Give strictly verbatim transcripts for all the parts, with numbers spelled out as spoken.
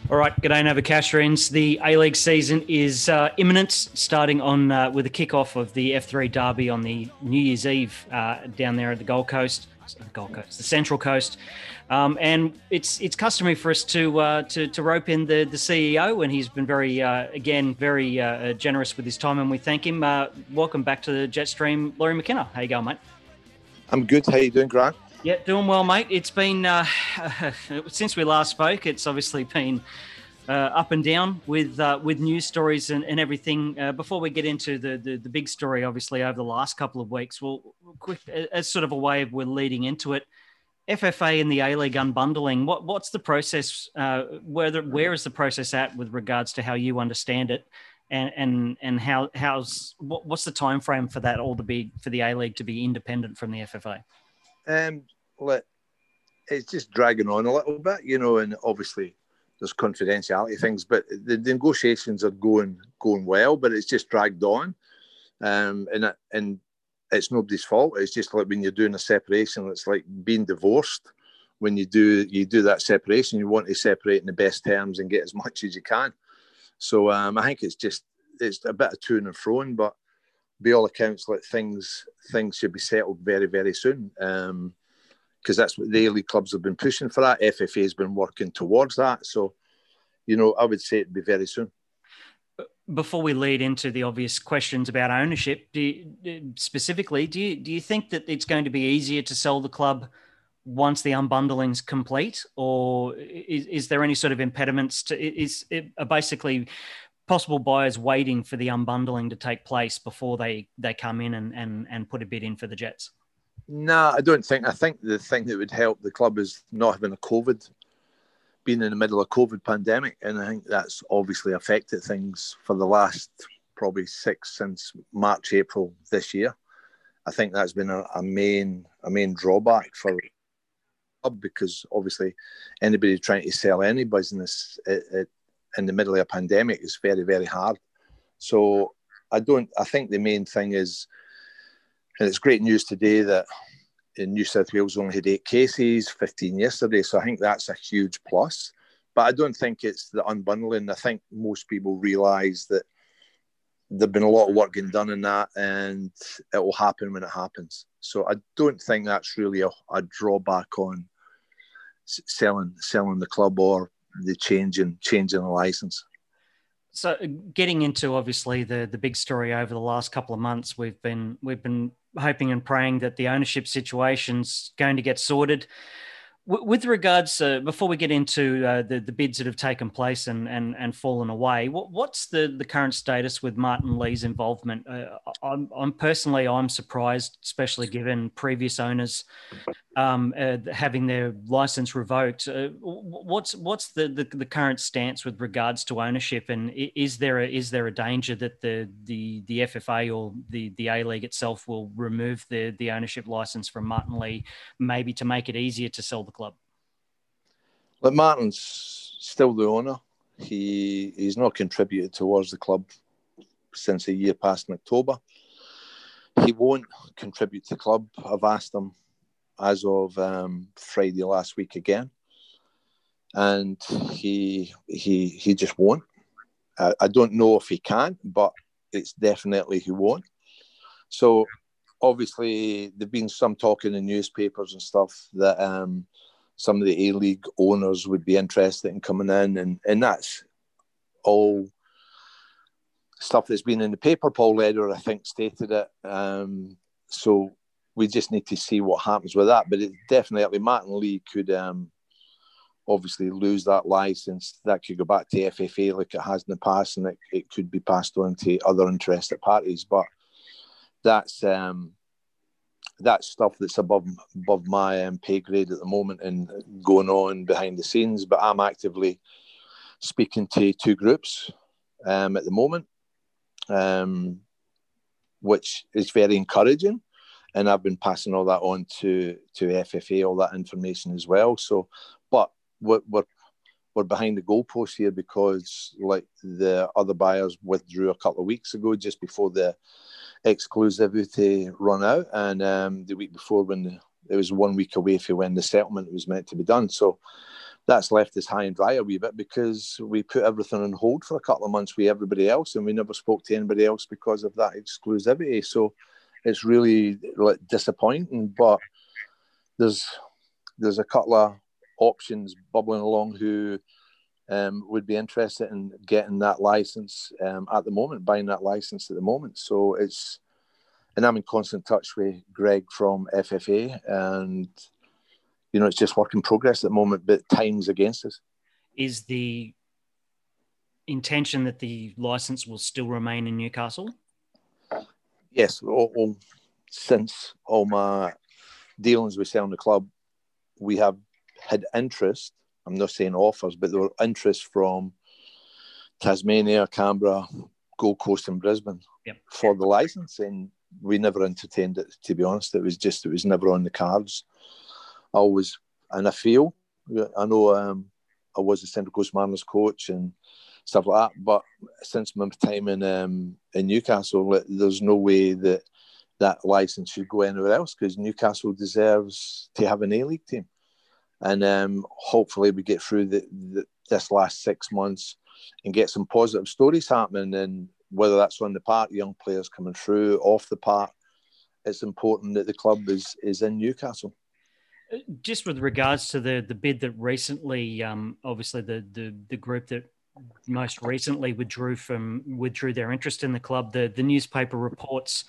All right, g'day Novocastrians. The A-League season is uh, imminent, starting on uh, with the kick-off of the F three Derby on the New Year's Eve uh, down there at the Gold Coast, Gold Coast, the Central Coast, um, and it's it's customary for us to uh, to, to rope in the, the C E O, and he's been very uh, again very uh, generous with his time, and we thank him. Uh, welcome back to the Jetstream, Laurie McKenna. How you going, mate? I'm good. How you doing, Grant? Yeah, doing well, mate. It's been, uh, since we last spoke, it's obviously been uh, up and down with uh, with news stories and, and everything. Uh, before we get into the, the the big story, obviously, over the last couple of weeks, well, quick, as sort of a way of we're leading into it, F F A and the A-League unbundling, what, what's the process, uh, where, the, where is the process at with regards to how you understand it? And and and how how's what, what's the time frame for that all to be for the A-League to be independent from the F F A? Um, well, it's just dragging on a little bit, you know, and obviously there's confidentiality things, but the, the negotiations are going going well, but it's just dragged on, um, and it, and it's nobody's fault. It's just like when you're doing a separation, it's like being divorced. When you do you do that separation, you want to separate in the best terms and get as much as you can. So um, I think it's just it's a bit of to and fro, but by all accounts, like things things should be settled very, very soon. Um, because that's what the A-League clubs have been pushing for that. F F A has been working towards that. So, you know, I would say it'd be very soon. Before we lead into the obvious questions about ownership, do you, specifically, do you do you think that it's going to be easier to sell the club once the unbundling's complete, or is, is there any sort of impediments to? Is it are basically possible buyers waiting for the unbundling to take place before they they come in and and and put a bid in for the Jets? No, I don't think. I think the thing that would help the club is not having a COVID, being in the middle of COVID pandemic, and I think that's obviously affected things for the last probably six since March, April this year. I think that's been a, a main a main drawback for the club, because obviously anybody trying to sell any business it, it, in the middle of a pandemic is very, very hard. So I don't. I think the main thing is. And it's great news today that in New South Wales only had eight cases, fifteen yesterday. So I think that's a huge plus. But I don't think it's the unbundling. I think most people realise that there's been a lot of work getting done in that, and it will happen when it happens. So I don't think that's really a, a drawback on selling selling the club or the changing changing the licence. So getting into obviously the the big story over the last couple of months, we've been we've been hoping and praying that the ownership situation's going to get sorted. W- with regards, uh, before we get into uh, the the bids that have taken place and and, and fallen away, what, what's the, the current status with Martin Lee's involvement? Uh, I'm I'm personally I'm surprised, especially given previous owners um, uh, having their license revoked. Uh, what's what's the, the the current stance with regards to ownership, and is there a, is there a danger that the the the F F A or the the A-League itself will remove the the ownership license from Martin Lee, maybe to make it easier to sell the club? But Martin's still the owner. He he's not contributed towards the club since a year past in October. He won't contribute to the club. I've asked him as of um, Friday last week again, and he he he just won't. I, I don't know if he can, but it's definitely he won't. So obviously there've been some talk in the newspapers and stuff that um, some of the A-League owners would be interested in coming in, and, and that's all stuff that's been in the paper. Paul Leder, I think, stated it. Um, so we just need to see what happens with that. But it definitely, Martin Lee could um, obviously lose that licence. That could go back to F F A like it has in the past, and it, it could be passed on to other interested parties. But that's um, that's stuff that's above above my um, pay grade at the moment and going on behind the scenes. But I'm actively speaking to two groups um, at the moment, um, which is very encouraging. And I've been passing all that on to, to F F A, all that information as well. So, but we're, we're, we're behind the goalpost here because, like, the other buyers withdrew a couple of weeks ago, just before the exclusivity run out, and um, the week before, when the, it was one week away from when the settlement was meant to be done. So that's left us high and dry a wee bit because we put everything on hold for a couple of months with everybody else, and we never spoke to anybody else because of that exclusivity. So it's really like, disappointing. But there's there's a couple of options bubbling along who um, would be interested in getting that license um, at the moment, buying that license at the moment. So it's, and I'm in constant touch with Greg from F F A, and you know, it's just work in progress at the moment, but time's against us. Is the intention that the license will still remain in Newcastle? Yes. All, all, since all my dealings with selling the club, we have had interest. I'm not saying offers, but there were interest from Tasmania, Canberra, Gold Coast and Brisbane yep. for the license, and we never entertained it, to be honest. It was just, it was never on the cards. I always, and I feel, I know um, I was a Central Coast Mariners coach and stuff like that, but since my time in um, in Newcastle, there's no way that that license should go anywhere else, because Newcastle deserves to have an A-League team. And um, hopefully we get through the, the, this last six months and get some positive stories happening, and whether that's on the park, young players coming through, off the park, it's important that the club is is in Newcastle. Just with regards to the the bid that recently, um, obviously the, the the group that most recently withdrew from withdrew their interest in the club, the the newspaper reports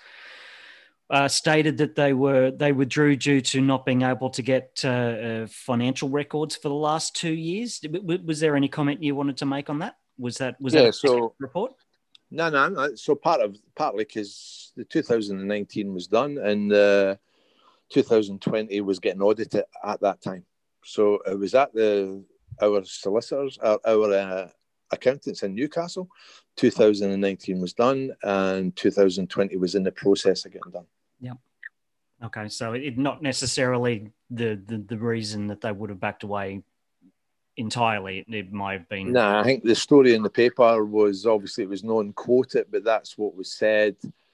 uh, stated that they were they withdrew due to not being able to get uh, uh, financial records for the last two years. Was there any comment you wanted to make on that? Was that was yeah, that a so report? No, no, no. So part of partly because the two thousand nineteen was done, and uh, two thousand twenty was getting audited at that time. So it was at the our solicitors, our, our uh, accountants in Newcastle. two thousand nineteen was done, and two thousand twenty was in the process of getting done. Yeah. Okay, so it not necessarily the, the the reason that they would have backed away entirely. It might have been. No, nah, I think the story in the paper was, obviously it was non-quoted, but that's what was said.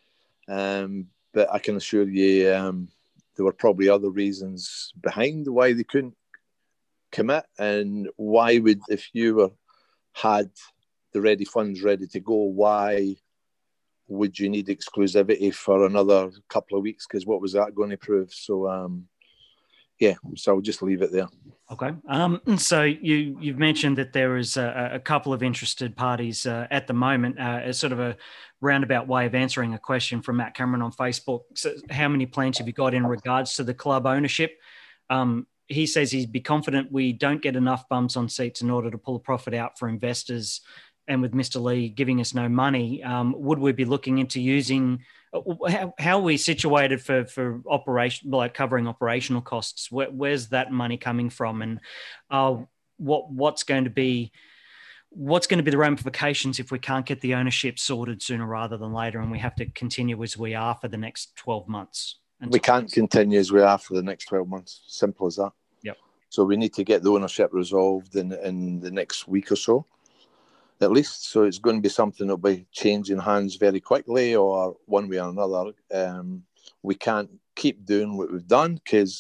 Um, but I can assure you, um, there were probably other reasons behind why they couldn't commit, and why would, if you were had the ready funds ready to go, why would you need exclusivity for another couple of weeks? Because what was that going to prove? So, um, yeah, so I'll just leave it there. Okay. Um, so you, you've mentioned that there is a, a couple of interested parties uh, at the moment, uh, as sort of a roundabout way of answering a question from Matt Cameron on Facebook. So how many plans have you got in regards to the club ownership? Um, he says he'd be confident we don't get enough bums on seats in order to pull a profit out for investors. And with Mister Lee giving us no money, um, would we be looking into using, how, how are we situated for, for operation, like covering operational costs? Where, where's that money coming from? And uh, what what's going to be, what's going to be the ramifications if we can't get the ownership sorted sooner rather than later, and we have to continue as we are for the next twelve months? We can't continue as we are for the next twelve months. Simple as that. Yep. So we need to get the ownership resolved in, in the next week or so, at least. So it's going to be something that will be changing hands very quickly, or one way or another. Um, we can't keep doing what we've done, because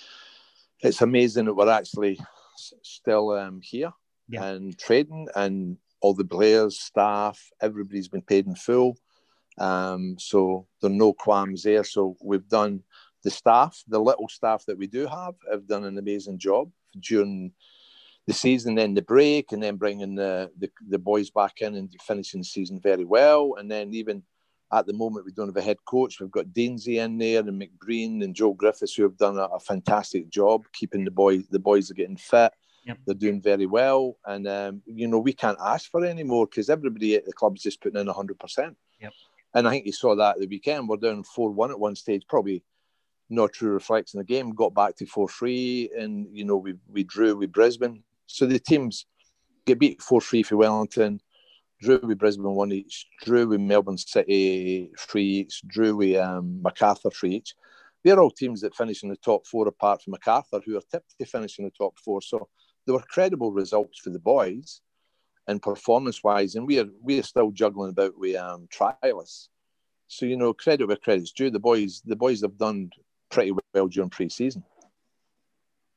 it's amazing that we're actually still um, here yeah. and trading, and all the players, staff, everybody's been paid in full. Um, so there are no qualms there. So we've done, the staff, the little staff that we do have, have done an amazing job during the season, then the break, and then bringing the, the, the boys back in and finishing the season very well. And then even at the moment, we don't have a head coach. We've got Deansy in there, and McBreen and Joe Griffiths, who have done a, a fantastic job keeping the boys. The boys are getting fit. Yep. They're doing very well. And, um, you know, we can't ask for any more, because everybody at the club is just putting in one hundred percent. Yep. And I think you saw that at the weekend. We're down four one at one stage, probably not true reflection of the game. Got back to four three, and, you know, we we drew with Brisbane. So the teams get beat four three for Wellington, drew with Brisbane one each, drew with Melbourne City three each, drew with um, Macarthur three each. They're all teams that finish in the top four, apart from Macarthur, who are tipped to finish in the top four. So there were credible results for the boys, and performance-wise, and we are we are still juggling about with um, trialists. So, you know, credit where credit's due. The boys, the boys have done pretty well during pre-season.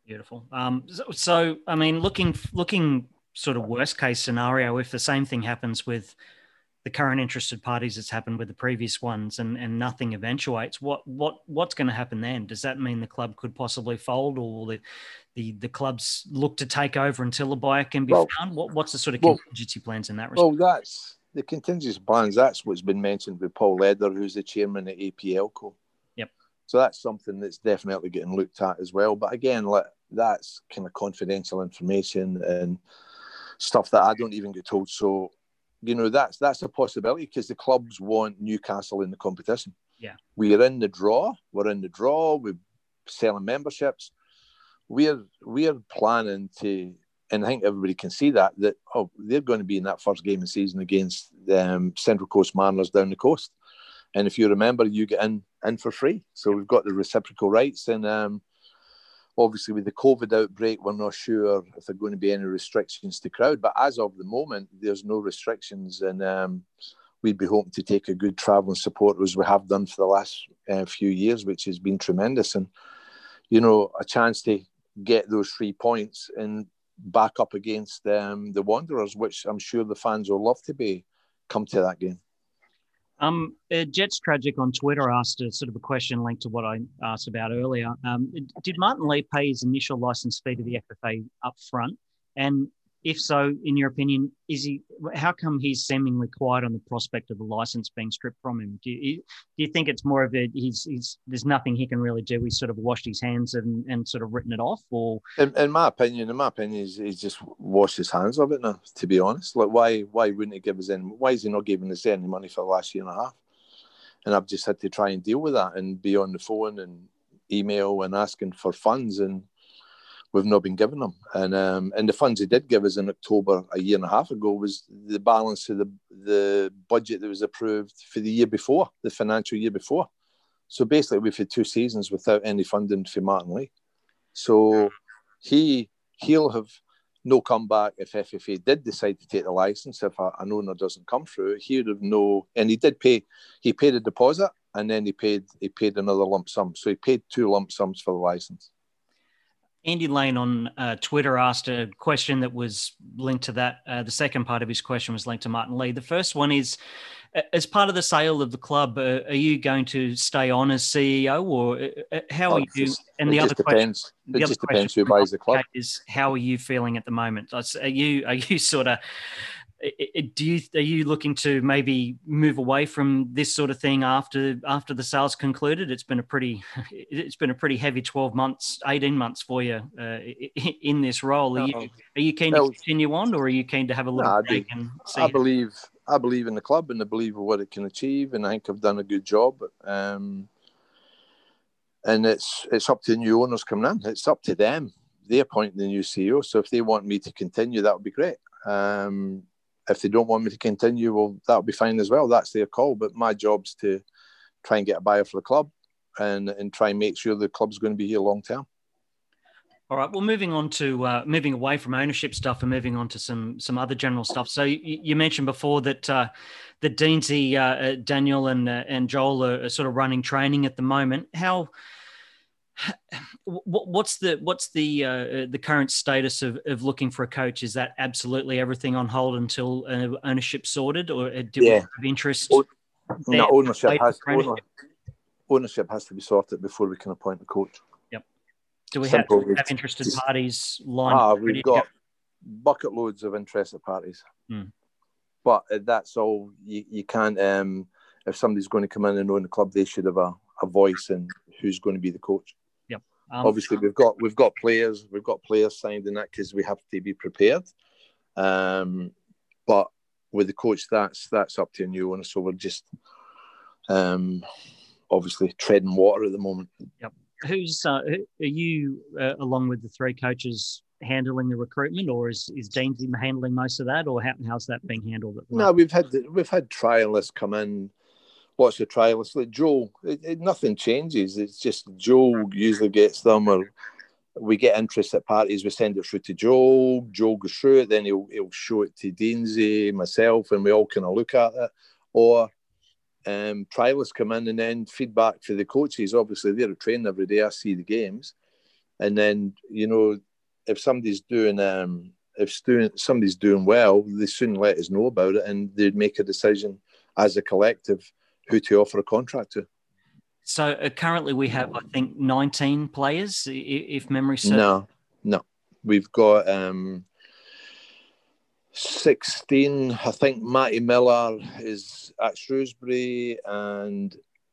Beautiful. Um, so, so, I mean, looking looking sort of worst case scenario, if the same thing happens with the current interested parties that's happened with the previous ones, and, and nothing eventuates, what what what's going to happen then? Does that mean the club could possibly fold, or will the the, the clubs look to take over until a buyer can be Well, found? What what's the sort of well, contingency plans in that respect? well, that's the contingency plans. That's what's been mentioned with Paul Leder, who's the chairman at A P L Co. Yep. So that's something that's definitely getting looked at as well. But again, like, that's kind of confidential information and stuff that I don't even get told. So, you know, that's that's a possibility because the clubs want Newcastle in the competition. Yeah. We're in the draw. We're in the draw. We're selling memberships. We're we're planning to, and I think everybody can see that, that, oh, they're going to be in that first game of the season against um, Central Coast Mariners down the coast. And if you remember, you get in, in for free. So we've got the reciprocal rights. And um, obviously with the COVID outbreak, we're not sure if there are going to be any restrictions to crowd. But as of the moment, there's no restrictions. And um, we'd be hoping to take a good travelling support as we have done for the last uh, few years, which has been tremendous. And, you know, a chance to get those three points and back up against um, the Wanderers, which I'm sure the fans will love to be, come to that game. Um, uh, Jets Tragic on Twitter asked a sort of a question linked to what I asked about earlier. Um, did Martin Lee pay his initial license fee to the F F A up front? And if so, in your opinion, is he? How come he's seemingly quiet on the prospect of the license being stripped from him? Do you, do you think it's more of a he's, he's there's nothing he can really do? He's sort of washed his hands and, and sort of written it off, or in, in my opinion, in my opinion, he's, he's just washed his hands of it now. To be honest, like why why wouldn't he give us any? Why is he not giving us any money for the last year and a half? And I've just had to try and deal with that and be on the phone and email and asking for funds, and we've not been given them. And um, and the funds he did give us in October a year and a half ago was the balance of the the budget that was approved for the year before, the financial year before. So basically, we've had two seasons without any funding for Martin Lee. So he he'll have no comeback if F F A did decide to take the license. If a, an owner doesn't come through, he would have no. And he did pay. He paid a deposit, and then he paid he paid another lump sum. So he paid two lump sums for the license. Andy Lane on uh, Twitter asked a question that was linked to that. Uh, the second part of his question was linked to Martin Lee. The first one is, as part of the sale of the club, uh, are you going to stay on as C E O, or uh, how oh, are you? Just, and the other depends. question, it the just other depends who buys the club. Is how are you feeling at the moment? Are you are you sort of do you are you looking to maybe move away from this sort of thing after after the sale's concluded? It's been a pretty it's been a pretty heavy twelve months, eighteen months for you uh, in this role. Are you are you keen to no, continue on, or are you keen to have a little no, break I and see? I believe I believe in the club, and I believe in what it can achieve, and I think I've done a good job. Um, and it's it's up to new owners coming in. It's up to them. They're appointing the new C E O. So if they want me to continue, that would be great. Um, if they don't want me to continue, well, that would be fine as well. That's their call. But my job's to try and get a buyer for the club, and and try and make sure the club's going to be here long term. All right. Well, moving on to uh, moving away from ownership stuff and moving on to some some other general stuff. So you, you mentioned before that uh, that Deansy, uh, Daniel, and uh, and Joel are, are sort of running training at the moment. How what's the what's the uh, the current status of, of looking for a coach? Is that absolutely everything on hold until uh, ownership sorted, or do yeah. we have interest? O- no, ownership has owner, ownership has to be sorted before we can appoint a coach. Do we have, have interested parties lined ah, up? We've got bucket loads of interested parties. Hmm. But that's all. You, you can't, um, if somebody's going to come in and own the club, they should have a, a voice in who's going to be the coach. Yep. Um, Obviously, we've got we've got players, we've got players signed in that because we have to be prepared. Um, but with the coach, that's that's up to a new owner. So we're just um, obviously treading water at the moment. Yep. Who's uh, are you uh, along with the three coaches handling the recruitment, or is is Deansy handling most of that, or how, how's that being handled? At the no, we've had we've had trialists come in. What's the trialists like? Joe, it, it, nothing changes. It's just Joe usually gets them, or we get interested parties. We send it through to Joe. Joe goes through it, then he'll he'll show it to Deansy, myself, and we all kind of look at it. Or Um, trialists come in and then feedback for the coaches. Obviously, they're training every day. I see the games, And then, you know, if somebody's doing um, if student, somebody's doing well, they soon let us know about it, and they'd make a decision as a collective who to offer a contract to. So uh, currently we have, I think, nineteen players, if memory serves. No, no. We've got um, sixteen. I think Matty Miller is at Shrewsbury, and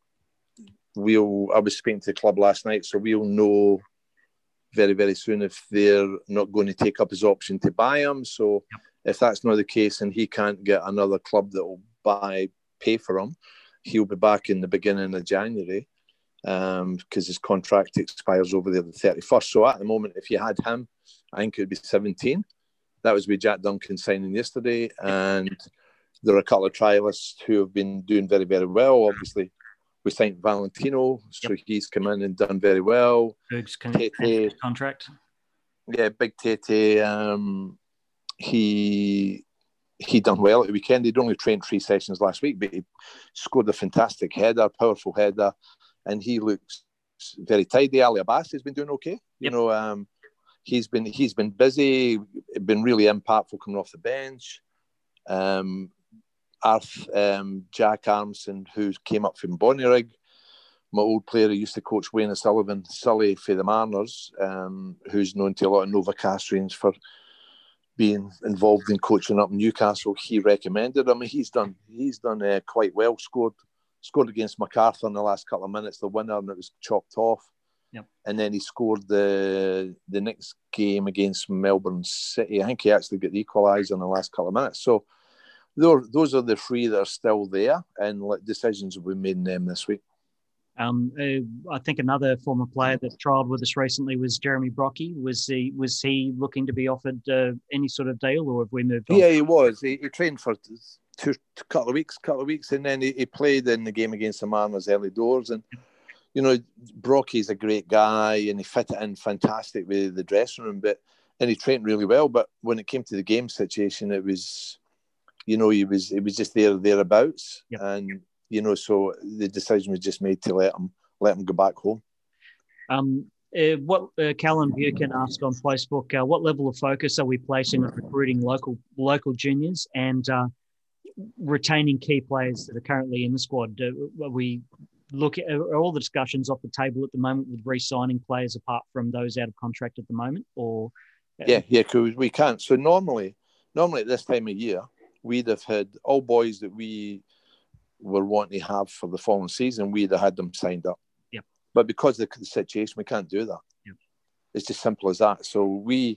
we'll. I was speaking to the club last night, so we'll know very, very soon if they're not going to take up his option to buy him. So yep. If that's not the case and he can't get another club that will buy, pay for him, he'll be back in the beginning of January because um, his contract expires over there the thirty-first. So at the moment, if you had him, I think it would be seventeen. That was with Jack Duncan signing yesterday. And there are a couple of trialists who have been doing very, very well. Obviously, we signed Valentino, so yep. he's come in and done very well. Big's Tete, contract. Yeah, Big Tete. Um, he he done well at the weekend. He'd only trained three sessions last week, but he scored a fantastic header, powerful header, and he looks very tidy. Ali Abbas has been doing okay. Yep. You know, um, he's been he's been busy, been really impactful coming off the bench. Um, Arth, um, Jack Armson, who came up from Bonnyrigg, my old player who used to coach Wayne O'Sullivan, Sully for the Mariners, um, who's known to a lot of Nova Castrians for being involved in coaching up in Newcastle. He recommended him. He's done he's done uh, quite well. Scored scored against MacArthur in the last couple of minutes, the winner, and it was chopped off. Yep. And then he scored the the next game against Melbourne City. I think he actually got the equaliser in the last couple of minutes. So those are the three that are still there, and decisions will be made in them this week. Um, uh, I think another former player that trialled with us recently was Jeremy Brocky. Was he was he looking to be offered uh, any sort of deal, or have we moved on? Yeah, he was. He, he trained for two, two couple of weeks, couple of weeks, and then he, he played in the game against the Mariners early doors. And you know, Brocky's a great guy, and he fit it in fantastic with the dressing room. But and he trained really well. But when it came to the game situation, it was. You know, he was he was just there thereabouts, yep. and you know, so the decision was just made to let him let him go back home. Um, uh, what uh, Callan Buchan asked on Facebook: uh, what level of focus are we placing on recruiting local local juniors and uh, retaining key players that are currently in the squad? Uh, are we look at are all the discussions off the table at the moment with re-signing players apart from those out of contract at the moment, or uh, yeah, yeah, because we can't. So normally, normally at this time of year, we'd have had all boys that we were wanting to have for the following season, we'd have had them signed up. Yep. But because of the situation, we can't do that. Yep. It's just simple as that. So we,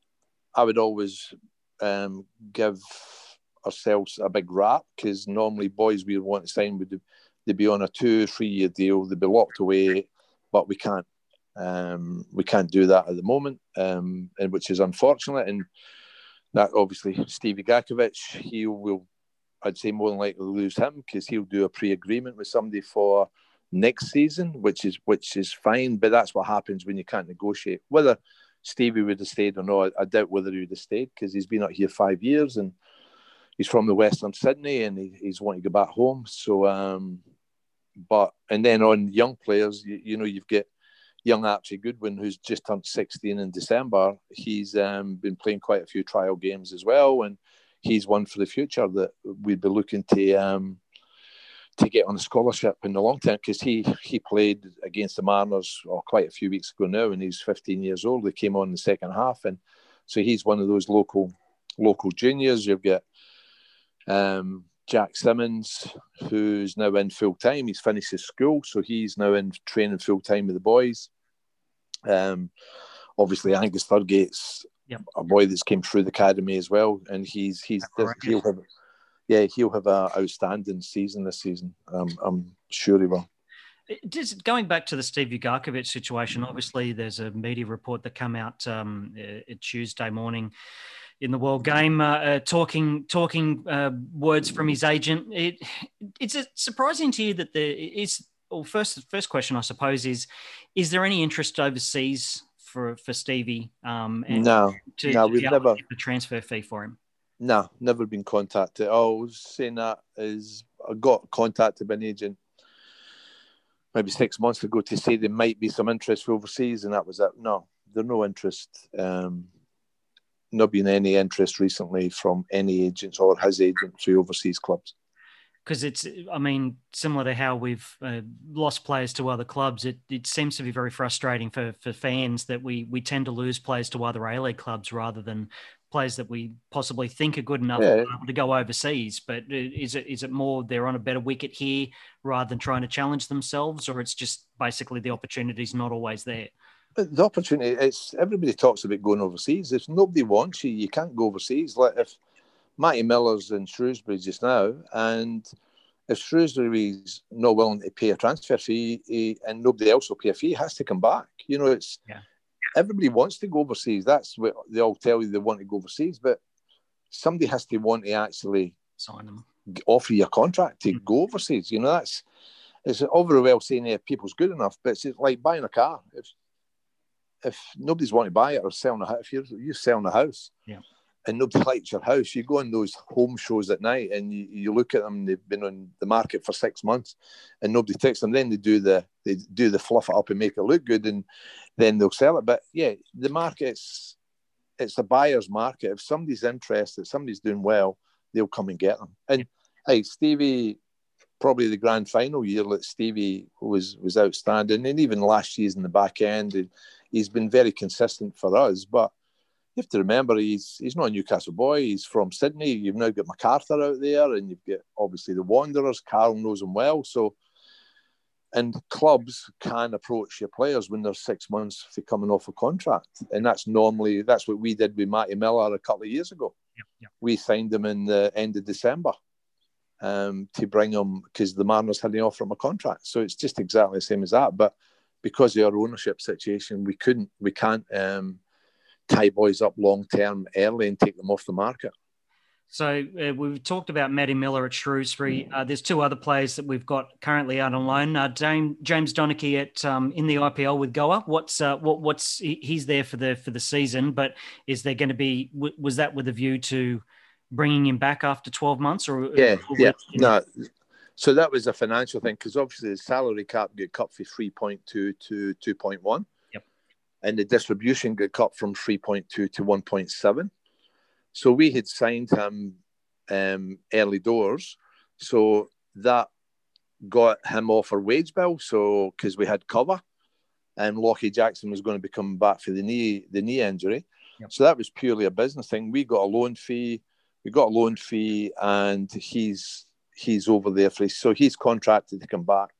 I would always um, give ourselves a big rap because normally boys we would want to sign would they'd be on a two, three-year deal, they'd be locked away, but we can't. Um, we can't do that at the moment, um, and which is unfortunate. And that obviously Stevie Gakovic, he will, I'd say more than likely lose him because he'll do a pre-agreement with somebody for next season, which is which is fine. But that's what happens when you can't negotiate. Whether Stevie would have stayed or not, I doubt whether he would have stayed because he's been out here five years and he's from the Western Sydney and he, he's wanting to go back home. So, um, but and then on young players, you, you know, you've got young Archie Goodwin, who's just turned sixteen in December. He's um, been playing quite a few trial games as well, and he's one for the future that we'd be looking to um, to get on a scholarship in the long term because he he played against the Mariners oh, quite a few weeks ago now, and he's fifteen years old. He came on in the second half, and so he's one of those local local juniors. You've got um, Jack Simmons, who's now in full time. He's finished his school, so he's now in training full time with the boys. Um, obviously, Angus Thurgate's yep. a boy that's came through the academy as well, and he's he's he'll have yeah he'll have an outstanding season this season. Um, I'm sure he will. Just going back to the Steve Ugarkovic situation, obviously there's a media report that came out um, uh, Tuesday morning in the World Game, uh, uh, talking talking uh, words from his agent. It, it's surprising to you that there is. Well, first first question I suppose is: is there any interest overseas for for Stevie? Um, and no, to, no, to we've never a transfer fee for him. No, never been contacted. I was saying that is I got contacted by an agent maybe six months ago to say there might be some interest for overseas, and that was it. No, there's no interest. Um, not been any interest recently from any agents or his agent through overseas clubs. Because it's, I mean, similar to how we've uh, lost players to other clubs, it, it seems to be very frustrating for, for fans that we we tend to lose players to other A-League clubs rather than players that we possibly think are good enough yeah. to go overseas. But is it is it more they're on a better wicket here rather than trying to challenge themselves, or it's just basically the opportunity's not always there? The opportunity, it's everybody talks about going overseas. If nobody wants you, you can't go overseas. Like if Matty Miller's in Shrewsbury just now, and if Shrewsbury's not willing to pay a transfer fee he, and nobody else will pay a fee, he has to come back. You know, it's yeah. everybody wants to go overseas. That's what they all tell you, they want to go overseas, but somebody has to want to actually sign them, offer you a contract to mm-hmm. go overseas. You know, that's it's all very well saying yeah, people's good enough, but it's like buying a car. If if nobody's wanting to buy it or selling a house, if you're, you're selling a house, yeah. and nobody likes your house, you go on those home shows at night and you, you look at them and they've been on the market for six months and nobody takes them. Then they do the they do the fluff it up and make it look good and then they'll sell it. But yeah, the market's it's a buyer's market. If somebody's interested, somebody's doing well, they'll come and get them. And hey, Stevie, probably the grand final year that Stevie was was outstanding, and even last year's in the back end, he's been very consistent for us. But you have to remember, he's he's not a Newcastle boy. He's from Sydney. You've now got MacArthur out there, and you've got obviously the Wanderers. Carl knows him well. So, and clubs can approach your players when they're six months for coming off a contract, and that's normally that's what we did with Matty Miller a couple of years ago. Yep, yep. We signed him in the end of December um, to bring him because the Mariners hadn't offered him a contract. So it's just exactly the same as that. But because of our ownership situation, we couldn't, we can't. Um, tie boys up long term early and take them off the market. So uh, we've talked about Matty Miller at Shrewsbury. Uh, there's two other players that we've got currently out on loan. Uh, James, James Donachie at um, in the I P L with Goa. What's uh, what what's he, he's there for the for the season, but is there going to be was that with a view to bringing him back after twelve months or yeah or yeah no. So that was a financial thing because obviously the salary cap got cut from three point two to two point one. And the distribution got cut from three point two to one point seven. So we had signed him um, early doors. So that got him off our wage bill. So because we had cover and Lockie Jackson was going to be coming back for the knee the knee injury. Yep. So that was purely a business thing. We got a loan fee. We got a loan fee and he's he's over there for so he's contracted to come back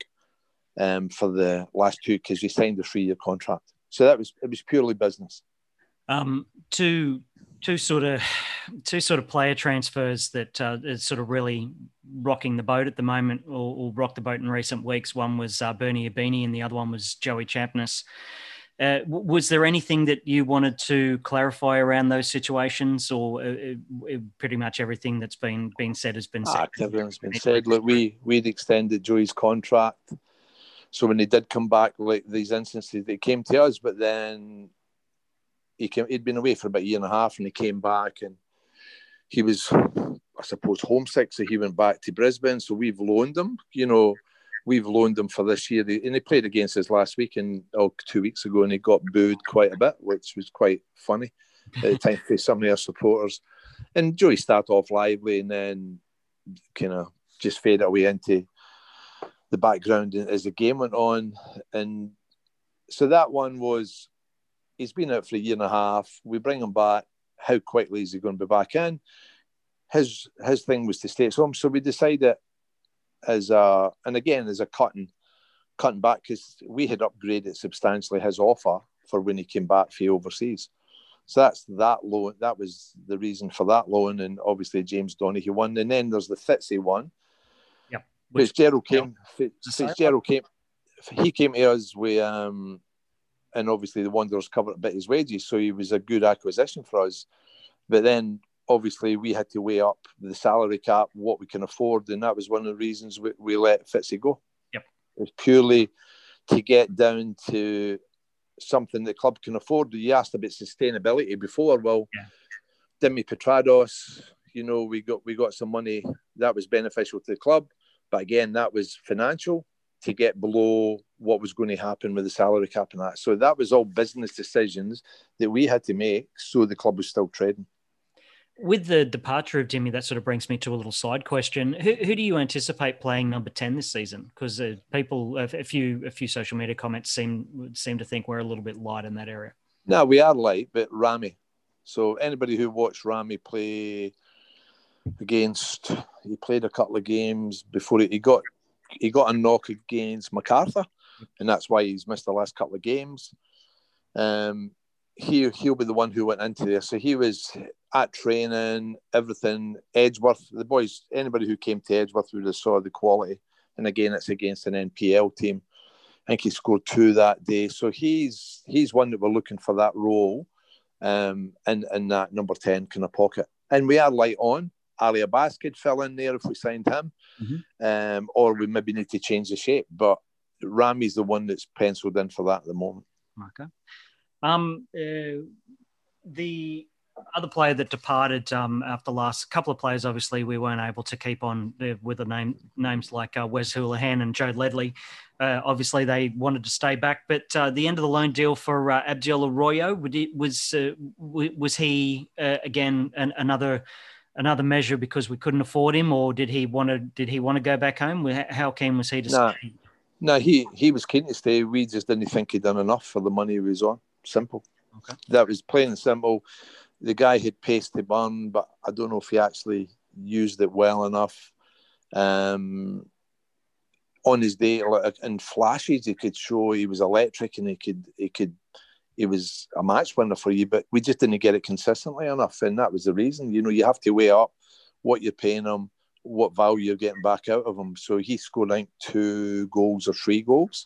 um, for the last two because he signed a three-year contract. So that was it was purely business. Um, two two sort of two sort of player transfers that uh, is sort of really rocking the boat at the moment, or, or rocked the boat in recent weeks. One was uh, Bernie Abini, and the other one was Joey Champness. Uh, w- was there anything that you wanted to clarify around those situations, or uh, uh, pretty much everything that's been been said has been said? Ah, everything's been said. Look, we we'd extended Joey's contract. So when he did come back, like these instances, they came to us, but then he came, he'd been away for about a year and a half and he came back and he was, I suppose, homesick. So he went back to Brisbane. So we've loaned him, you know, we've loaned him for this year. And he played against us last week and oh, two weeks ago and he got booed quite a bit, which was quite funny at the time for some of our supporters. And Joey started off lively and then kind of just faded away into the background as the game went on. And so that one was, he's been out for a year and a half. We bring him back. How quickly is he going to be back in? His his thing was to stay at home. So we decided as a, and again, as a cutting, cutting back, because we had upgraded substantially his offer for when he came back for overseas. So that's that loan. That was the reason for that loan. And obviously James Donachie won. And then there's the Fitzy one. Which Fitzgerald came, Fitzgerald came, he came to us with, um, and obviously the Wanderers covered a bit of his wages, so he was a good acquisition for us. But then obviously we had to weigh up the salary cap, what we can afford, and that was one of the reasons we, we let Fitzy go. Yep. It was purely to get down to something the club can afford. You asked about sustainability before. Well, yeah. Dimi Petrados, you know, we got we got some money that was beneficial to the club. But again, that was financial. to get below what was going to happen with the salary cap and that. So that was all business decisions that we had to make so the club was still trading. With the departure of Jimmy, that sort of brings me to a little side question. Who, who do you anticipate playing number ten this season? Because uh, people, a few a few social media comments seem seem to think we're a little bit light in that area. No, we are light, but Rami. So anybody who watched Rami play against, he played a couple of games before he, he got he got a knock against MacArthur, and that's why he's missed the last couple of games. Um, he he'll be the one who went into there. So he was at training, everything. Edgeworth, the boys, anybody who came to Edgeworth would have saw the quality. And again, it's against an N P L team. I think he scored two that day. So he's he's one that we're looking for that role, um, in, in that number ten kind of pocket. And we are light on. Ali Abbas could fill in there if we signed him. Mm-hmm. Um, or we maybe need to change the shape. But Rami's the one that's penciled in for that at the moment. Okay. Um, uh, the other player that departed um, after the last couple of players, obviously, we weren't able to keep on uh, with the name names like uh, Wes Houlihan and Joe Ledley. Uh, obviously, they wanted to stay back, but uh, the end of the loan deal for uh, Abdiel Arroyo, was uh, was he uh, again an, another another measure because we couldn't afford him, or did he want to did he want to go back home? How keen was he to nah, stay? No, he he was keen to stay. We just didn't think he'd done enough for the money he was on. Simple. Okay. That was plain and simple. The guy had pace to burn, but I don't know if he actually used it well enough. Um, on his day, like, in flashes, he could show he was electric and he could he could he was a match winner for you, but we just didn't get it consistently enough, and that was the reason. You know, you have to weigh up what you're paying him, what value you're getting back out of him. So he scored, I think, two goals or three goals.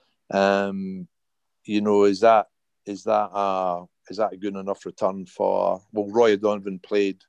Um, you know, is that is that a is that a good enough return for? Well, Roy O'Donovan played,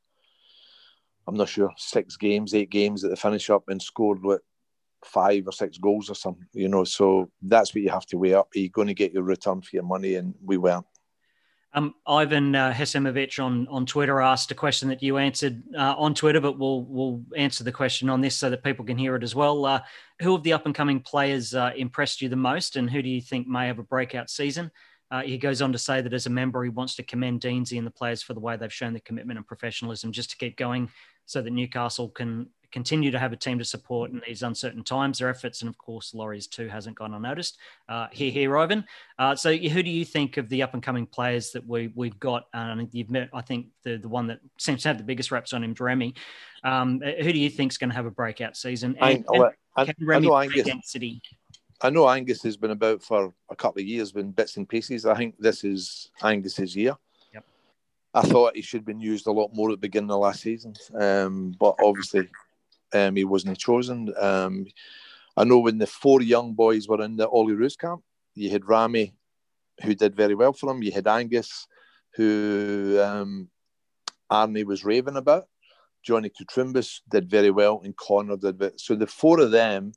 I'm not sure, six games, eight games at the finish up and scored what, five or six goals or something. You know, so that's what you have to weigh up. Are you going to get your return for your money? And we weren't. Um, Ivan uh, Hesimovich on, on Twitter asked a question that you answered uh, on Twitter, but we'll we'll answer the question on this so that people can hear it as well. Uh, who of the up-and-coming players uh, impressed you the most, and who do you think may have a breakout season? Uh, he goes on to say that as a member, he wants to commend Deansy and the players for the way they've shown their commitment and professionalism just to keep going so that Newcastle can continue to have a team to support in these uncertain times. Their efforts, and of course, Laurie's too, hasn't gone unnoticed. Uh, here, here, Ivan. Uh, so who do you think of the up-and-coming players that we, we've got? Uh, you've met, I think, the, the one that seems to have the biggest reps on him, Remy. Um, who do you think is going to have a breakout season? And, I, I, and can Remy I know Angus, density? I know Angus has been about for a couple of years, been bits and pieces. I think this is Angus's year. Yep. I thought he should have been used a lot more at the beginning of last season, um, but obviously um, he wasn't chosen. Um, I know when the four young boys were in the Ollie Roos camp, you had Rami, who did very well for him. You had Angus, who um, Arnie was raving about. Johnny Kutrumbis did very well, and Connor did very well. So the four of them,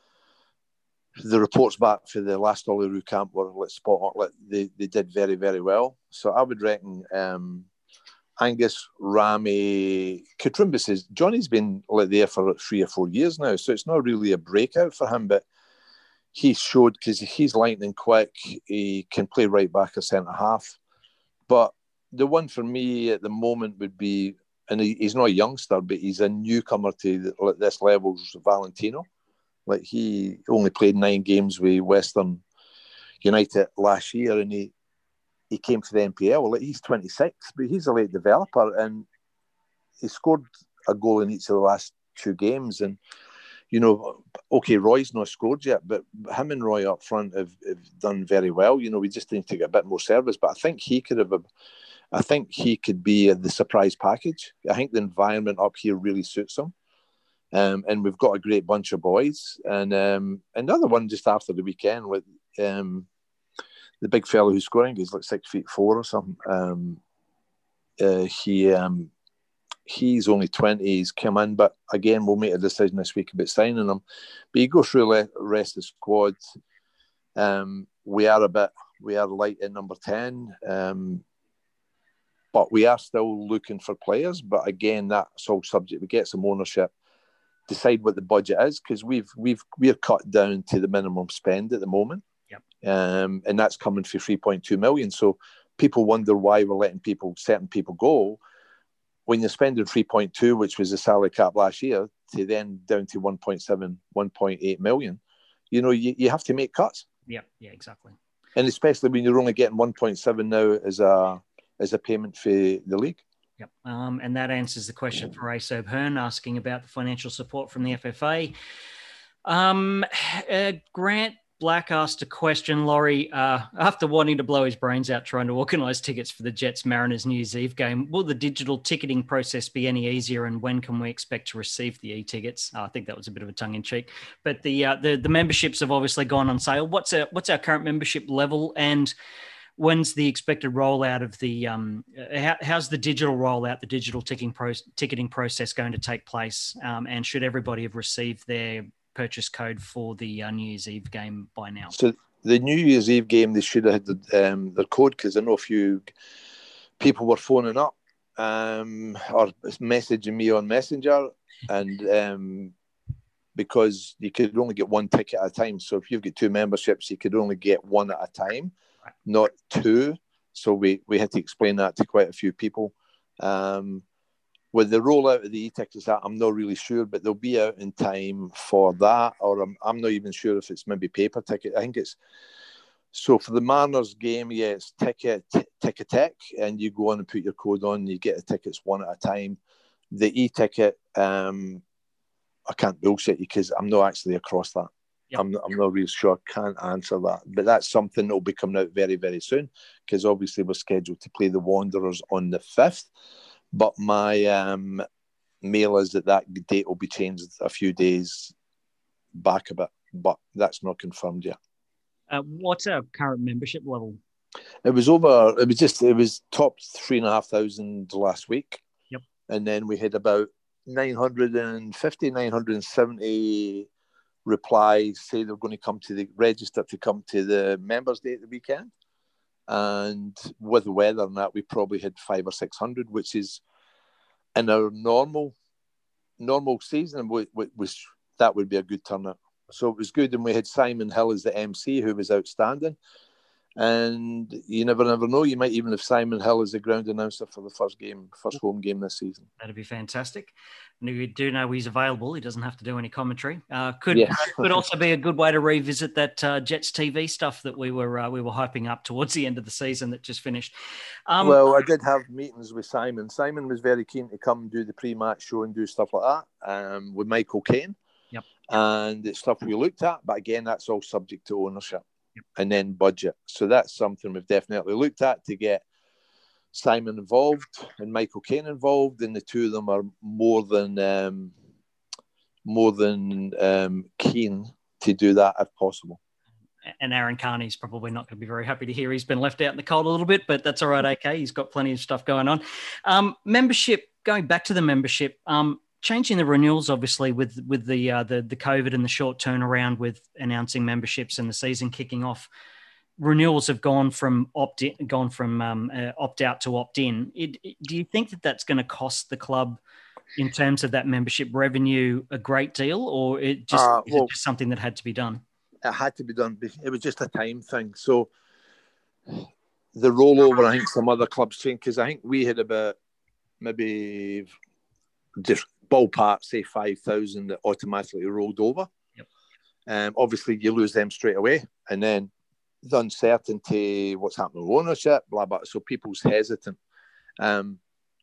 the reports back for the last Ollie camp were like spot on. Like they, they did very, very well. So I would reckon um, Angus, Rami, Kutrumbis is Johnny's been like there for three or four years now, so it's not really a breakout for him. But he showed, because he's lightning quick, he can play right back or centre half. But the one for me at the moment would be, and he, he's not a youngster, but he's a newcomer to this level, Valentino. Like he only played nine games with Western United last year, and he he came for the N P L. Like he's twenty-six, but he's a late developer, and he scored a goal in each of the last two games. And you know, okay, Roy's not scored yet, but him and Roy up front have, have done very well. You know, we just need to get a bit more service. But I think he could have. I think he could be the surprise package. I think the environment up here really suits him. Um, and we've got a great bunch of boys. And um, another one just after the weekend with um, the big fellow who's scoring, he's like six feet four or something. Um, uh, he um, he's only twenty. He's come in, but again, we'll make a decision this week about signing him. But you go through the rest of the squad. Um, we are a bit, we are light at number ten. Um, but we are still looking for players. But again, that's all subject. We get some ownership. decide what the budget is, because we've we've we're cut down to the minimum spend at the moment. Yep. Um, and that's coming for three point two million. So people wonder why we're letting people certain people go when you're spending three point two, which was the salary cap last year, to then down to one point seven, one point eight million. You know, you, you have to make cuts. Yeah, yeah, exactly. And especially when you're only getting one point seven now as a as a payment for the league. Yep. Um, and that answers the question for Asob Hearn, asking about the financial support from the F F A. Um, uh, Grant Black asked a question, Laurie, uh, after wanting to blow his brains out trying to organise tickets for the Jets Mariners New Year's Eve game. Will the digital ticketing process be any easier, and when can we expect to receive the e-tickets? Oh, I think that was a bit of a tongue in cheek, but the uh, the the memberships have obviously gone on sale. What's our what's our current membership level, and when's the expected rollout of the um? How, how's the digital rollout, the digital ticketing pro- ticketing process going to take place? Um, and should everybody have received their purchase code for the uh, New Year's Eve game by now? So the New Year's Eve game, they should have had the, um, their code, because I know a few people were phoning up um, or messaging me on Messenger, and um, because you could only get one ticket at a time. So if you've got two memberships, you could only get one at a time, right, not two. So we, we had to explain that to quite a few people. Um, With the rollout of the e-tickets, I'm not really sure, but they'll be out in time for that. Or I'm, I'm not even sure if it's maybe paper ticket. I think it's so for the Mariners game. Yeah, it's ticket t- Ticketek, and you go on and put your code on. And you get the tickets one at a time. The e-ticket, um, I can't bullshit you because I'm not actually across that. Yep. I'm not, I'm not really sure. I can't answer that, but that's something that will be coming out very, very soon, because obviously we're scheduled to play the Wanderers on the fifth. But my um, mail is that that date will be changed a few days back a bit, but that's not confirmed yet. Uh, what's our current membership level? It was over, it was just, it was top three and a half thousand last week. Yep. And then we had about nine hundred fifty, nine hundred seventy replies say they're going to come to the register to come to the members' day at the weekend. And with the weather and that, we probably had five or six hundred, which is in our normal normal season, was, was that would be a good turnout. So it was good, and we had Simon Hill as the M C, who was outstanding. And you never, never know. You might even have Simon Hill as the ground announcer for the first game, first home game this season. That'd be fantastic. And we do know he's available. He doesn't have to do any commentary. Uh, could yes. uh, could also be a good way to revisit that uh, Jets T V stuff that we were uh, we were hyping up towards the end of the season that just finished. Um, well, I did have meetings with Simon. Simon was very keen to come and do the pre-match show and do stuff like that um, with Michael Caine. Yep. And it's stuff we looked at, but again, that's all subject to ownership. And then budget. So that's something we've definitely looked at to get Simon involved and Michael Caine involved, and the two of them are more than um, more than um, keen to do that if possible. And Aaron Carney's probably not going to be very happy to hear he's been left out in the cold a little bit, but that's all right. Okay, he's got plenty of stuff going on. Um, membership. Going back to the membership. Um, Changing the renewals, obviously, with with the uh, the the COVID and the short turnaround with announcing memberships and the season kicking off, renewals have gone from opt in, gone from um, uh, opt out to opt in. It, it, do you think that that's going to cost the club in terms of that membership revenue a great deal, or it just uh, is well, it just something that had to be done? It had to be done. It was just a time thing. So the rollover, I think some other clubs changed, because I think we had about maybe just ballpark, say five thousand that automatically rolled over. Yep. Um, obviously, you lose them straight away. And then the uncertainty, what's happening with ownership, blah, blah. So people's hesitant. Um,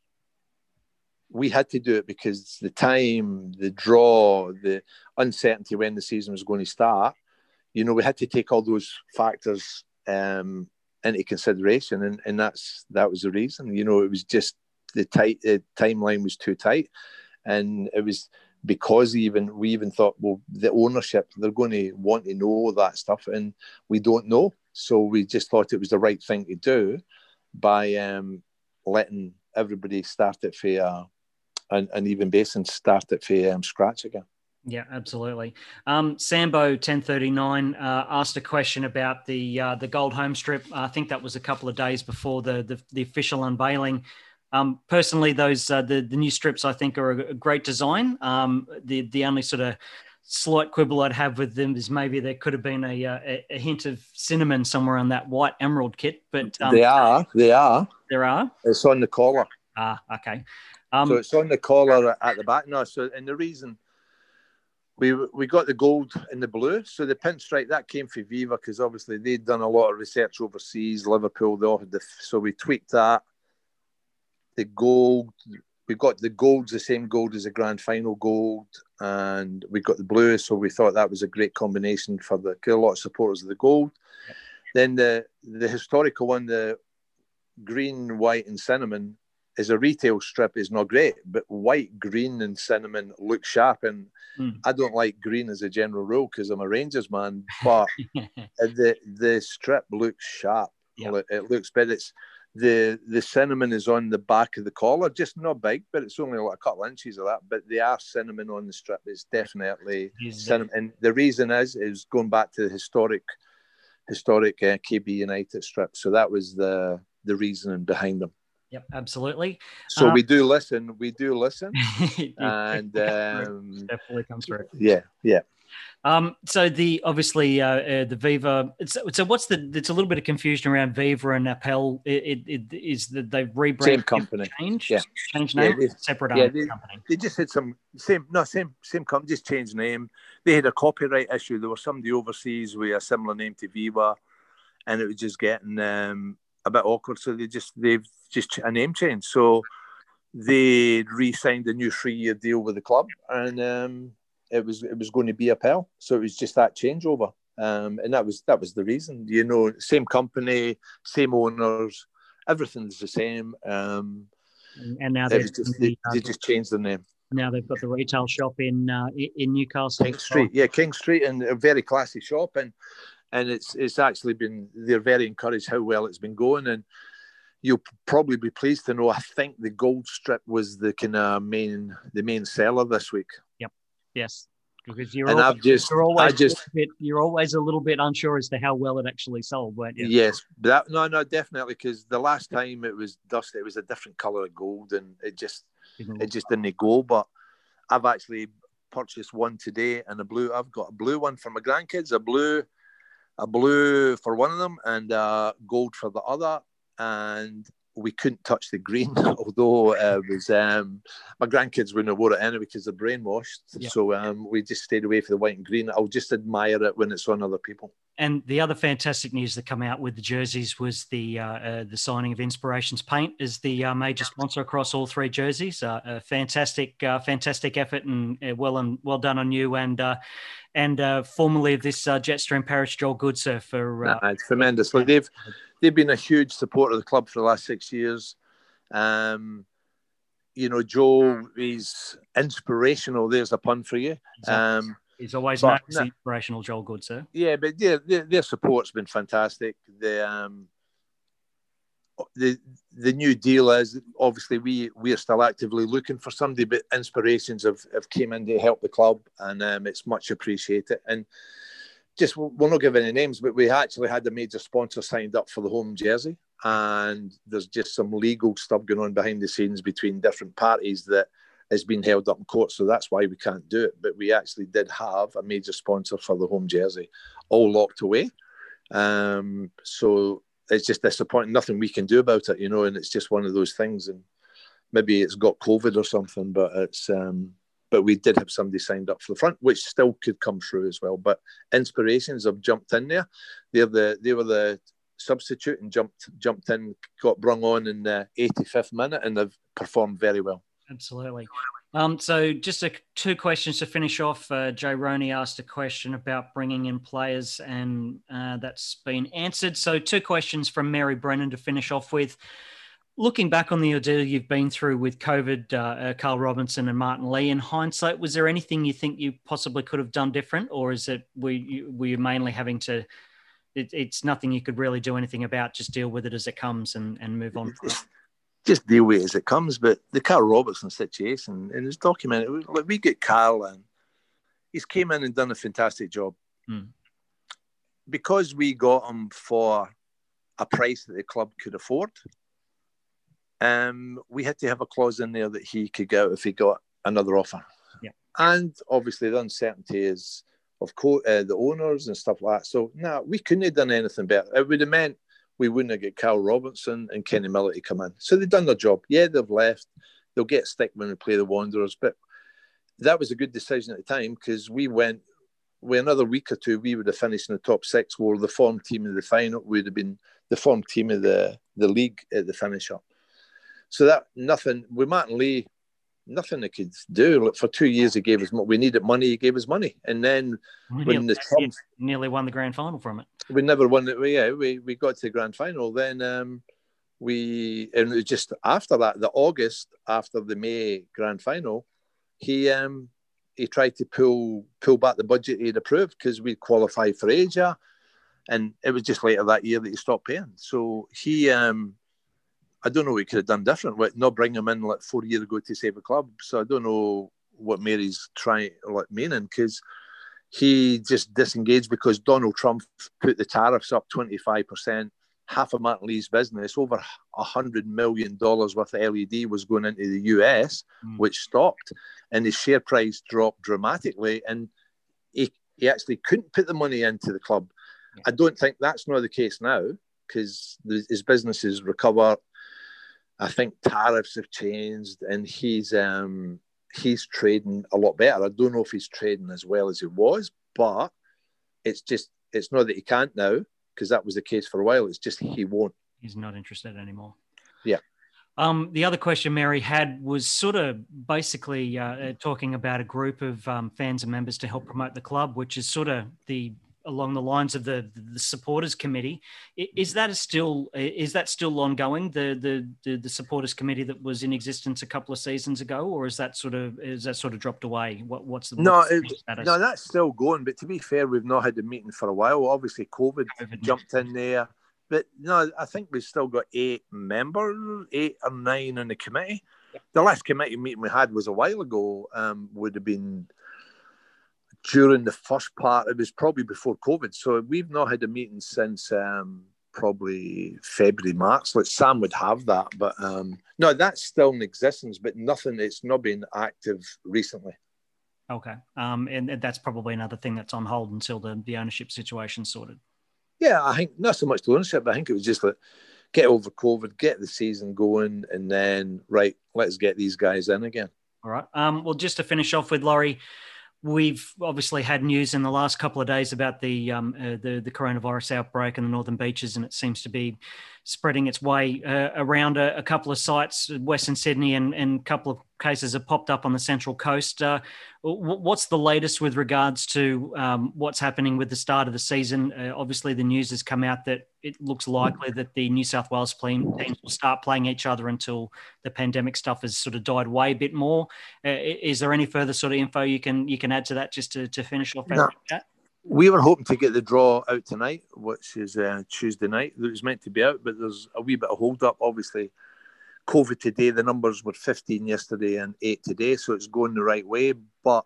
we had to do it because the time, the draw, the uncertainty when the season was going to start, you know, we had to take all those factors um, into consideration. And, and that's that was the reason. You know, it was just the tight the timeline was too tight. And it was because even we even thought, well, the ownership, they're going to want to know that stuff, and we don't know. So we just thought it was the right thing to do by um, letting everybody start it for uh, an, an even base and start it for um, scratch again. Yeah, absolutely. Um, Sambo ten thirty-nine uh, asked a question about the uh, the gold home strip. I think that was a couple of days before the the, the official unveiling. Um, personally, those uh, the the new strips I think are a, a great design. Um, the the only sort of slight quibble I'd have with them is maybe there could have been a a, a hint of cinnamon somewhere on that white emerald kit, but um, they are, they are. There are. It's on the collar. Ah, okay. Um, so it's on the collar at the back now. So, and the reason we we got the gold and the blue, so the pinstripe that came from Viva because obviously they'd done a lot of research overseas, Liverpool. They all had the, so we tweaked that. The gold, we got the gold's the same gold as the grand final gold, and we got the blue. So we thought that was a great combination for the a lot of supporters of the gold. Yep. Then the the historical one, the green, white, and cinnamon, is a retail strip is not great, but white, green, and cinnamon look sharp. And mm. I don't like green as a general rule because I'm a Rangers man, but the the strip looks sharp. Yep. It looks, but it's the the cinnamon is on the back of the collar, just not big, but it's only like a couple of inches of that. But they are cinnamon on the strip. It's definitely He's cinnamon, the... and the reason is is going back to the historic historic uh, K B United strip. So that was the the reasoning behind them. Yep, absolutely. So uh, we do listen. We do listen, and um, definitely comes through. Yeah, yeah. Um, so the obviously uh, uh, the Viva. It's, so what's the? It's a little bit of confusion around Viva and Appel. It, it, it is that they've rebranded, same company, changed, yeah, changed name, yeah, they, separate yeah, they, company. They just had some same, no, same, same company, just changed name. They had a copyright issue. There was somebody overseas with a similar name to Viva, and it was just getting um, a bit awkward. So they just they've just a name change. So they re-signed a new three-year deal with the club, and um, it was it was going to be Appel. So it was just that changeover, um, and that was that was the reason. You know, same company, same owners, everything's the same. Um, and now just, they, they just changed the name. Now they've got the retail shop in uh, in Newcastle, King Street. Yeah, King Street, and a very classy shop, and and it's it's actually been they're very encouraged how well it's been going, and you'll probably be pleased to know I think the gold strip was the kind of main the main seller this week. Yep. Yes. Because you're and always, I've just, you're always I just, a bit, you're always a little bit unsure as to how well it actually sold, weren't you? Yes, that no, no, definitely. Because the last time it was dust, it was a different color of gold, and it just, it just didn't go. But I've actually purchased one today, and a blue. I've got a blue one for my grandkids, a blue, a blue for one of them, and a gold for the other, and we couldn't touch the green, although uh, it was um, my grandkids wouldn't have wore it anyway because they're brainwashed. Yeah. So um, we just stayed away from the white and green. I'll just admire it when it's on other people. And the other fantastic news that come out with the jerseys was the uh, uh, the signing of Inspirations Paint as the uh, major sponsor across all three jerseys. Uh, a fantastic, uh, fantastic effort, and uh, well and well done on you and uh, and uh, formerly of this uh, Jetstream Parish, Joel Goodser for. Uh, nah, it's tremendous. Like they've they've been a huge supporter of the club for the last six years. Um, you know, Joe is inspirational. There's a pun for you. Exactly. Um, He's always known as the inspirational Joel Goodser. Yeah, but their, their their support's been fantastic. The um, the the new deal is obviously we we are still actively looking for somebody, but Inspirations have, have came in to help the club, and um, it's much appreciated. And just we'll not give any names, but we actually had a major sponsor signed up for the home jersey, and there's just some legal stuff going on behind the scenes between different parties that has been held up in court, so that's why we can't do it. But we actually did have a major sponsor for the home jersey, all locked away. Um, so it's just disappointing. Nothing we can do about it, you know. And it's just one of those things. And maybe it's got COVID or something, but it's. Um, but we did have somebody signed up for the front, which still could come through as well. But Inspirations have jumped in there. They're the they were the substitute and jumped jumped in, got brung on in the eighty-fifth minute, and they've performed very well. Absolutely. Um, so just a, two questions to finish off. Uh, Joe Roney asked a question about bringing in players, and uh, that's been answered. So two questions from Mary Brennan to finish off with. Looking back on the ordeal you've been through with COVID, uh, uh, Carl Robinson and Martin Lee, in hindsight, was there anything you think you possibly could have done different, or is it were you, were you mainly having to, it, it's nothing you could really do anything about, just deal with it as it comes and, and move on from it? Just deal with it as it comes. But the Carl Robertson situation, and it's documented, like we get Carl and he's came in and done a fantastic job. Hmm. Because we got him for a price that the club could afford, um, we had to have a clause in there that he could go if he got another offer. Yeah. And obviously the uncertainty is of co- uh, the owners and stuff like that. So, no, nah, we couldn't have done anything better. It would have meant we wouldn't have got Carl Robinson and Kenny Miller to come in. So they've done their job. Yeah, they've left. They'll get stick when we play the Wanderers. But that was a good decision at the time because we went, with another week or two, we would have finished in the top six. We were the form team of the final. We would have been the form team of the, the league at the finish up. So that nothing, with Martin Lee, nothing they could do. Like for two years, he gave us, we needed money, he gave us money. And then we when nearly, the Trump, nearly won the grand final from it. We never won it. Yeah, we, we got to the grand final. Then um, we, and it was just after that, the August after the May grand final, he um, he tried to pull pull back the budget he'd approved because we qualified for Asia. And it was just later that year that he stopped paying. So he, um, I don't know what he could have done different, with not bring him in like four years ago to save a club. So I don't know what Mary's trying, like, meaning, because he just disengaged because Donald Trump put the tariffs up twenty-five percent. Half of Martin Lee's business, over one hundred million dollars worth of L E D was going into the U S, mm. which stopped. And his share price dropped dramatically. And he, he actually couldn't put the money into the club. I don't think that's not the case now because his business has recovered. I think tariffs have changed and he's um, he's trading a lot better. I don't know if he's trading as well as he was, but it's just, it's not that he can't now because that was the case for a while. It's just he won't. He's not interested anymore. Yeah. Um, the other question Mary had was sort of basically uh, talking about a group of um, fans and members to help promote the club, which is sort of the along the lines of the the supporters committee. Is that a still is that still ongoing? The, the the the supporters committee that was in existence a couple of seasons ago, or is that sort of is that sort of dropped away? What what's the no what's the it, no that's still going. But to be fair, we've not had a meeting for a while. Obviously, COVID, COVID jumped in there. But no, I think we've still got eight members, eight or nine in the committee. Yeah. The last committee meeting we had was a while ago. Um, would have been during the first part. It was probably before COVID. So we've not had a meeting since um, probably February, March. Like Sam would have that. But um, no, that's still in existence, but nothing, it's not been active recently. Okay. Um, and that's probably another thing that's on hold until the, the ownership situation's sorted. Yeah, I think not so much the ownership, but I think it was just like get over COVID, get the season going, and then, right, let's get these guys in again. All right. Um, well, just to finish off with, Laurie, we've obviously had news in the last couple of days about the um, uh, the, the coronavirus outbreak in the Northern Beaches, and it seems to be spreading its way uh, around a, a couple of sites, Western Sydney, and, and a couple of cases have popped up on the Central Coast. Uh, what's the latest with regards to um, what's happening with the start of the season? Uh, obviously, the news has come out that it looks likely that the New South Wales teams will start playing each other until the pandemic stuff has sort of died away a bit more. Uh, is there any further sort of info you can you can add to that just to, to finish off our chat? We were hoping to get the draw out tonight, which is uh, Tuesday night. It was meant to be out, but there's a wee bit of hold up. Obviously, COVID today, the numbers were fifteen yesterday and eight today, so it's going the right way. But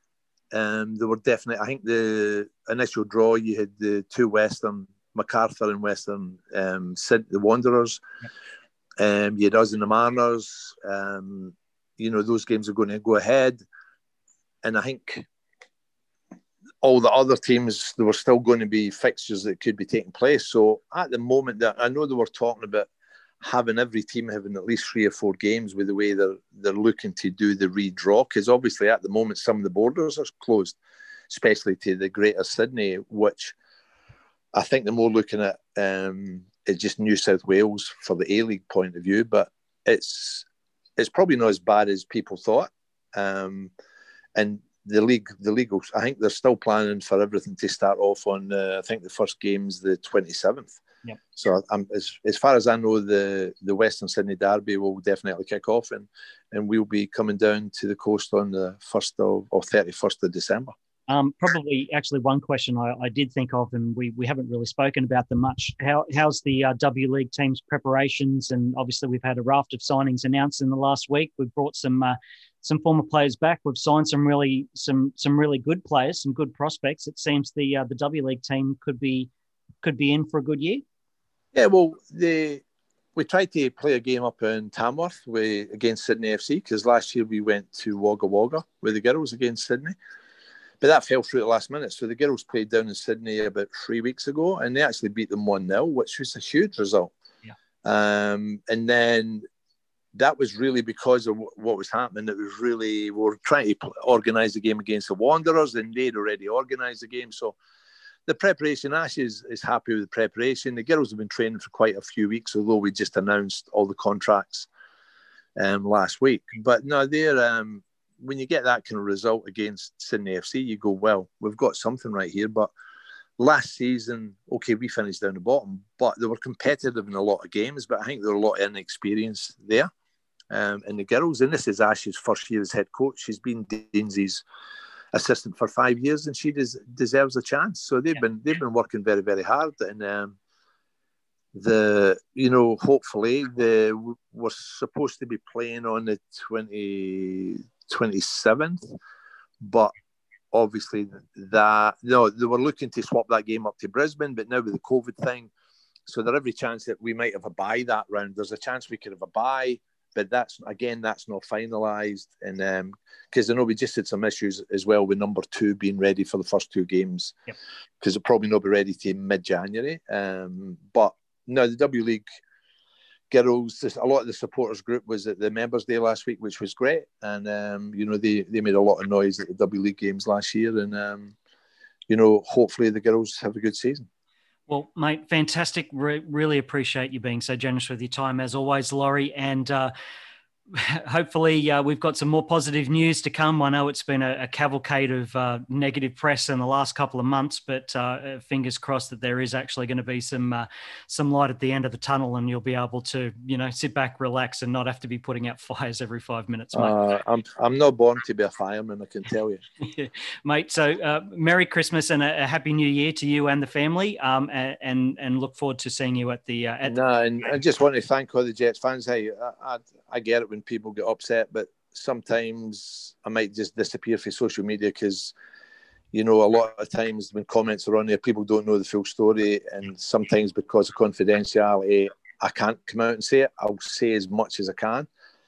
um, there were definitely, I think the initial draw, you had the two Western, MacArthur and Western, um, Sid, the Wanderers. Yep. Um, you had us and the Mariners. Um, you know, those games are going to go ahead. And I think all the other teams, there were still going to be fixtures that could be taking place. So at the moment, that I know they were talking about having every team having at least three or four games with the way they're they're looking to do the redraw, because obviously at the moment some of the borders are closed, especially to the Greater Sydney, which I think they're more looking at um, it's just New South Wales for the A-League point of view, but it's it's probably not as bad as people thought. Um, and the league, the legal, I think they're still planning for everything to start off on. Uh, I think the first game's the twenty-seventh. Yeah. So I'm, as as far as I know, the the Western Sydney Derby will definitely kick off, and and we'll be coming down to the coast on the first of or thirty-first of December. Um, probably, actually, one question I, I did think of, and we, we haven't really spoken about them much. How how's the uh, W League team's preparations? And obviously, we've had a raft of signings announced in the last week. We've brought some uh, some former players back. We've signed some really some some really good players, some good prospects. It seems the uh, the W League team could be could be in for a good year. Yeah, well, the we tried to play a game up in Tamworth with, against Sydney F C, because last year we went to Wagga Wagga with the girls against Sydney. But that fell through at the last minute. So the girls played down in Sydney about three weeks ago, and they actually beat them one nil, which was a huge result. Yeah. Um, and then that was really because of what was happening. It was really, we were trying to organise the game against the Wanderers, and they'd already organised the game. So the preparation, Ash is, is happy with the preparation. The girls have been training for quite a few weeks, although we just announced all the contracts um, last week. But no, they're... Um, when you get that kind of result against Sydney F C, you go, well, we've got something right here. But last season, okay, we finished down the bottom, but they were competitive in a lot of games, but I think there were a lot of inexperience there um, in the girls. And this is Ash's first year as head coach. She's been Deansy's assistant for five years, and she des- deserves a chance. So they've yeah. been they've been working very, very hard. And um, the you know, hopefully, the we're supposed to be playing on the twenty-seventh, but obviously that no, they were looking to swap that game up to Brisbane, but now with the COVID thing, so there's every chance that we might have a bye that round. There's a chance we could have a bye, but that's again that's not finalised, and um, because I know we just had some issues as well with number two being ready for the first two games, because yep. it'll probably not be ready till mid-January. Um, but no, the W League girls, a lot of the supporters group was at the Members' Day last week, which was great. And, um, you know, they, they made a lot of noise at the W League games last year. And, um, you know, hopefully the girls have a good season. Well, mate, fantastic. Re- really appreciate you being so generous with your time, as always, Laurie. And uh, hopefully uh, we've got some more positive news to come. I know it's been a, a cavalcade of uh, negative press in the last couple of months, but uh, fingers crossed that there is actually going to be some uh, some light at the end of the tunnel, and you'll be able to, you know, sit back, relax, and not have to be putting out fires every five minutes, mate. Uh, I'm I'm not born to be a fireman, I can tell you. Yeah, mate. So uh, Merry Christmas and a, a Happy New Year to you and the family, um, and, and and look forward to seeing you at the. Uh, at no, and I just want to thank all the Jets fans. Hey, I, I, I get it when people get upset, but sometimes I might just disappear from social media because, you know, a lot of times when comments are on there, people don't know the full story, and sometimes because of confidentiality, I can't come out and say it. I'll say as much as I can,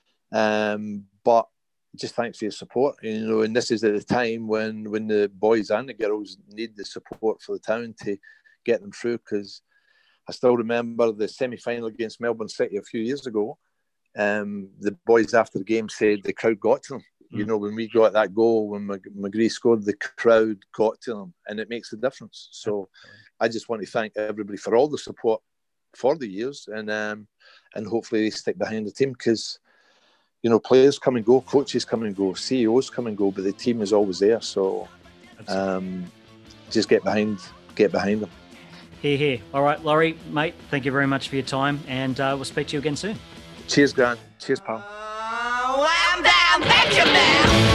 um, but just thanks for your support. You know, and this is at the time when when the boys and the girls need the support for the town to get them through. Because I still remember the semi-final against Melbourne City a few years ago. Um, the boys after the game said the crowd got to them. Mm. You know, when we got that goal, when McGree scored, the crowd got to them, and it makes a difference. So I just want to thank everybody for all the support for the years, and um, and hopefully they stick behind the team, because, you know, players come and go, coaches come and go, C E Os come and go, but the team is always there. So um, just get behind, get behind them. Here, here. All right, Laurie, mate, thank you very much for your time, and uh, we'll speak to you again soon. Cheers, Grant. Cheers, pal. Oh, I'm down, Benjamin.